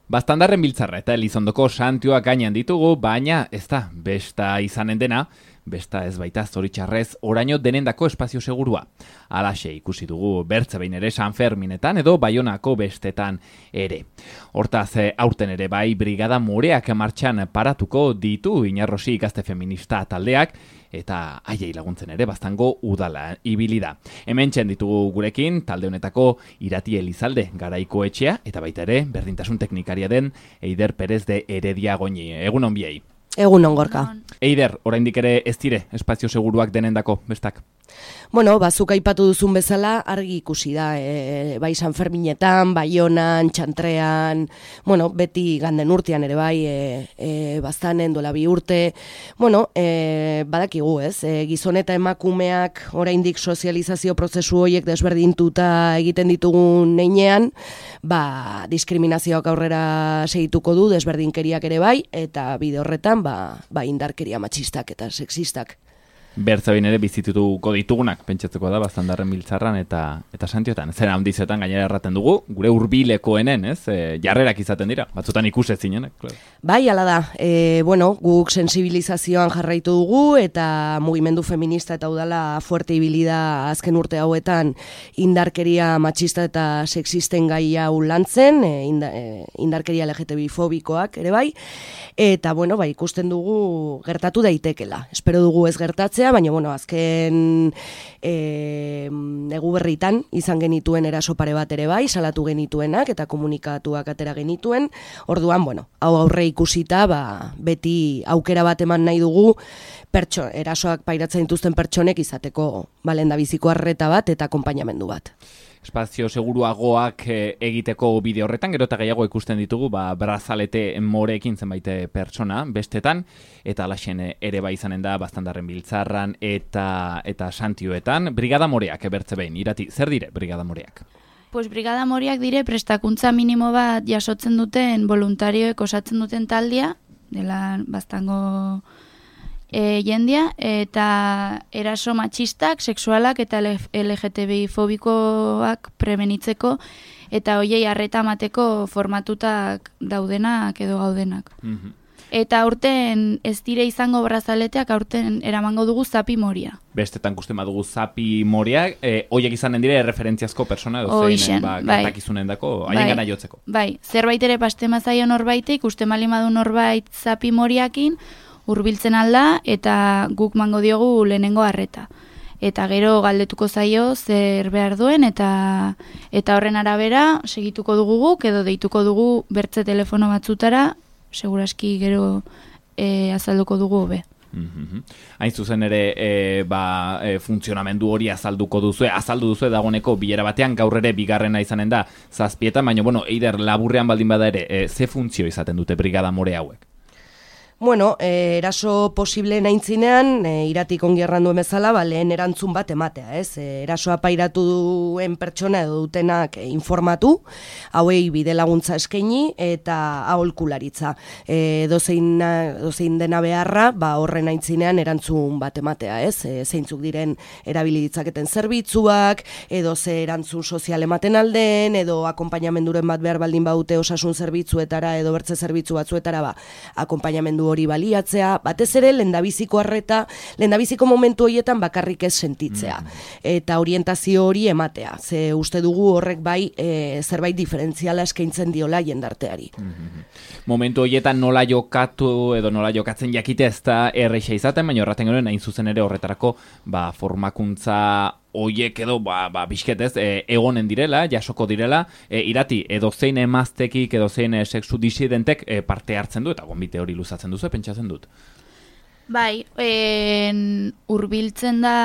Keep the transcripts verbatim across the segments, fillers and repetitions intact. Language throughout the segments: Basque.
Bastandarren biltzarra eta Elizondoko santioak gainean ditugu, baina ez da, besta izanen dena, besta ez baita zoritxarrez oraino denendako espazio segurua. Alaxe ikusi dugu bertze behin ere San Ferminetan edo Baionako bestetan ere. Hortaz, aurten ere bai Brigada Moreak martxan paratuko ditu Inarrosi Gazte Feminista taldeak, eta haiei laguntzen ere baztango udala ibili da. Hementxen ditugu gurekin talde honetako Irati Elizalde Garaiko etxea eta baita ere berdintasun teknikaria den Eider Perez de Heredia Goñi. Egun on biei. Egun on Gorka. Eider, oraindik ere ez dire espazio seguruak denendako bestak. Bueno, bazuk aipatu duzun bezala argi ikusi da, e, bai San Ferminetan, Baionan, Txantrean, bueno, beti ganden urtean ere bai, e, e, baztanen dola bi urte, bueno, e, badakigu ez, e, gizon eta emakumeak oraindik sozializazio prozesu horiek desberdintuta egiten ditugun neinean, ba, diskriminazioak aurrera segituko du, desberdinkeriak ere bai, eta bide horretan, ba, ba indarkeria matxistak eta sexistak. Bertza behin ere bizitutuko ditugunak, pentsatzeko da, Bastandarren biltzarran eta eta santiotan. Zera handizetan gainera erraten dugu, gure hurbilekoenen, ez? E, jarrerak izaten dira, batzutan ikusezinenak. Claro. Bai, hala da. E, bueno, guk sensibilizazioan jarraitu dugu eta mugimendu feminista eta udala fuerte ibili da azken urte hauetan indarkeria matxista eta sexisten gai hau lantzen, e, inda, e, indarkeria L G T B fobikoak ere bai, eta bueno, bai, ikusten dugu gertatu daitekela. Espero dugu ez gertatzea, baina bueno, azken e, egu berritan izan genituen eraso pare bat ere bai, salatu genituenak eta komunikatuak atera genituen. Orduan, bueno, hau aurre ikusita, ba, beti aukera bat eman nahi dugu pertso, erasoak pairatzen dituzten pertsonek izateko balendabiziko arreta bat eta akonpainamendu bat. Espazio seguruagoak egiteko bide horretan, gero eta gehiago ikusten ditugu, ba, brazalete moreekin zenbait pertsona bestetan, eta alaxen ere bai izanen da Bastandarren biltzarran eta eta santioetan. Brigada Moreak bertze behin, Irati, zer dire Brigada Moreak? Pues Brigada Moreak dire prestakuntza minimo bat jasotzen duten voluntarioek osatzen duten taldea, dela Baztango E, jendia, eta eraso matxistak, sexualak eta L G T B fobikoak prebenitzeko eta hoiei arreta mateko formatutak daudenak edo gaudenak. Mm-hmm. Eta aurten ez dire izango brazaleteak, aurten eramango dugu Zapi Moria. Bestetan kusten badugu Zapi Moria, e, hoiek izanen dire referentziazko persona edo zeinen, ba, gertakizunen dako, haien gana jotzeko. Bai, zerbait ere pastemazaio norbaitek, uste malimadu norbait Zapi Moriakin, hurbiltzen alda eta guk mango diogu lehenengo arreta. Eta gero galdetuko zaio zer behar duen eta eta horren arabera segituko dugu guk edo deituko dugu bertze telefono batzutara, seguraski gero e, azalduko dugu hobe. Mm-hmm. Hain zuzen ere e, ba, e, funtzionamendu hori azalduko duzu, azaldu duzu dagoeneko bilera batean, gaur ere bigarrena izanen da zazpietan, baina bueno, Eider laburrean baldin bada ere, e, ze funtzio izaten dute Brigada More hauek? Bueno, eh, eraso posible naintzinean, eh, Iratik ongi erranduen bezala, ba, lehen erantzun bat ematea, ez? Eh, erasoa pairatu duen pertsona edo dutenak eh, informatu, hauei bide laguntza eskaini eta aholkularitza. Eh, dozein, dozein dena beharra, ba, horren naintzinean erantzun bat ematea, ez? Eh, zeintzuk diren erabili ditzaketen zerbitzuak, edo ze erantzun sozial ematen alden, edo akonpainamenduren bat behar baldin baute osasun zerbitzuetara edo bertze zerbitzu batzuetara, ba, akonpainamendu hori baliatzea, batez ere lendabiziko arreta, lendabiziko momentu horietan bakarrik ez sentitzea. Mm-hmm. Eta orientazio hori ematea. Ze uste dugu horrek bai e, zerbait diferentziala eskaintzen diola jendarteari. Mm-hmm. Momentu horietan nola jokatu edo nola jokatzen jakite ez da erreixa izaten, baina horretan gero hain zuzen ere horretarako ba, formakuntza oiek edo, ba, ba, bisketez, e, egonen direla, jasoko direla, e, Irati, edo zein emaztekik, edo zein e, sexu disidentek e, parte hartzen du, eta gonbite hori luzatzen duzu, pentsatzen dut. Bai, en, urbiltzen da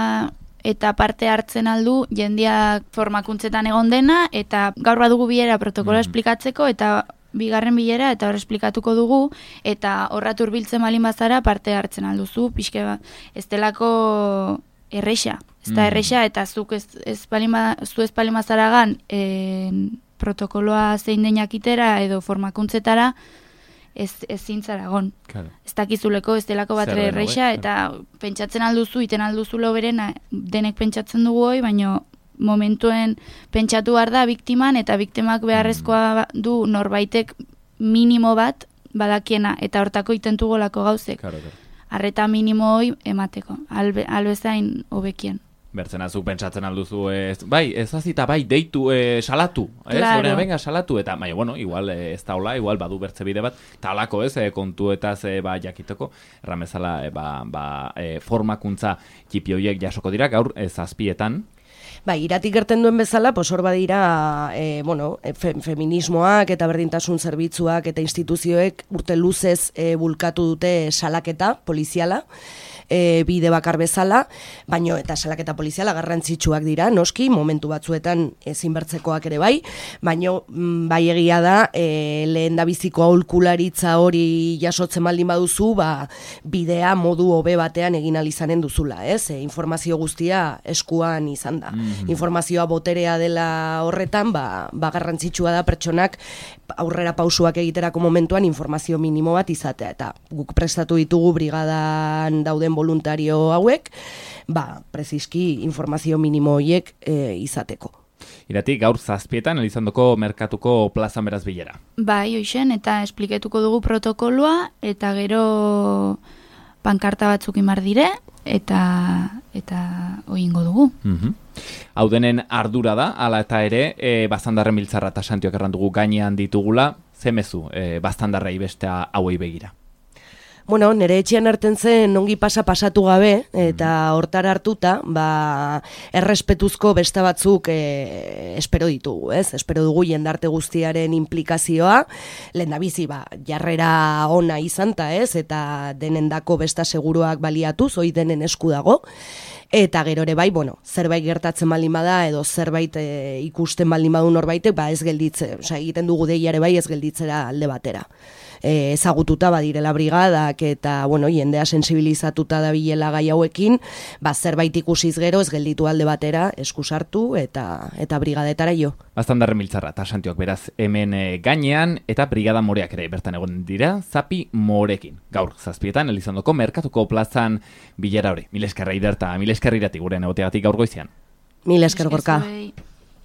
eta parte hartzen aldu, jendiak formakuntzetan egon dena, eta gaur badugu bilera protokoloa mm. esplikatzeko, eta bigarren bilera, eta hor esplikatuko dugu, eta horrat urbiltzen balin bazara parte hartzen alduzu, pixke bat, ez delako erreixa. Ez da erreixa, eta zuk ez, ez palima, zu ez palimazaragan e, protokoloa zein den jakitera edo formakuntzetara ez, ez zintzaragon. Claro. Ez dakizuleko, ez delako bat erreixa, eta pentsatzen alduzu, iten alduzu loberen, denek pentsatzen dugu hoi, baina momentuen pentsatu behar da biktiman, eta biktimak beharrezkoa du norbaitek minimo bat badakiena, eta hortako itentugolako gauzek. Claro, claro. Arreta minimo hoi emateko, albe, albezain hobekien. Bertzen azuk pentsatzen alduzu, ez, bai, ez azita, bai, deitu, e, salatu, ez, Claro. Hore, venga, salatu, eta, bai, bueno, igual e, ez da hola, igual badu bertze bide bat, talako ez, e, kontuetaz, e, ba, jakiteko, erramezala, e, ba, ba, e, formakuntza txipi horiek jasoko dira, gaur, e, zazpietan. Bai, iratik gerten duen bezala, pos hor badira, e, bueno, fe, feminismoak eta berdintasun zerbitzuak eta instituzioek urte luzez e, bulkatu dute salaketa poliziala, e, bide bakar bezala, baino eta salaketa poliziala garrantzitsuak dira, noski, momentu batzuetan ezin bertzekoak ere bai, baino mm, bai egia da, e, lehen da biziko aholkularitza hori jasotzen baldin baduzu, ba, bidea modu hobe batean egin ahal izanen duzula, ez? E, informazio guztia eskuan izan da. Mm-hmm. Informazioa boterea dela horretan, ba, ba garrantzitsua da pertsonak aurrera pausuak egiterako momentuan informazio minimo bat izatea, eta guk prestatu ditugu brigadan dauden voluntario hauek, ba, preziski informazio minimo horiek e, izateko. Iratik, gaur zazpietan, Elizondoko merkatuko plazan beraz bilera. Bai, hoixen, eta espliketuko dugu protokoloa, eta gero pankarta batzuk imar dire, eta eta oingo dugu. Mm-hmm. Hau denen ardura da, ala eta ere, e, Baztandarren Biltzarra eta Santioak erran dugu gainean ditugula, zemezu e, Baztandarrei bestea hauei begira. Bueno, nire etxean hartzen zen ongi pasa pasatu gabe, eta hortara hartuta, ba, errespetuzko beste batzuk e, espero ditugu, ez? Espero dugu jendarte guztiaren implikazioa, lehendabizi, ba, jarrera ona izanta, ez? Eta denendako besta seguruak baliatuz, hoi denen esku dago, eta gero ere bai, bueno, zerbait gertatzen baldin bada, edo zerbait e, ikusten baldin badu norbaitek, ba, ez gelditze, osea, egiten dugu deiare bai ez gelditzera alde batera. E, ezagututa badirela brigadak eta bueno, jendea sensibilizatuta dabilela gai hauekin, ba, zerbait ikusiz gero ez gelditu alde batera eskusartu eta eta brigadetara jo. Baztandarren Biltzarra eta Santioak beraz hemen e, gainean eta brigada moreak ere bertan egon dira, zapi morekin. Gaur zazpietan Elizondoko merkatuko plazan bilera hori. Mil eskerra Ider eta mil eskerra Irati gurean egoteagatik gaur goizean. Mil esker Gorka. Zuei.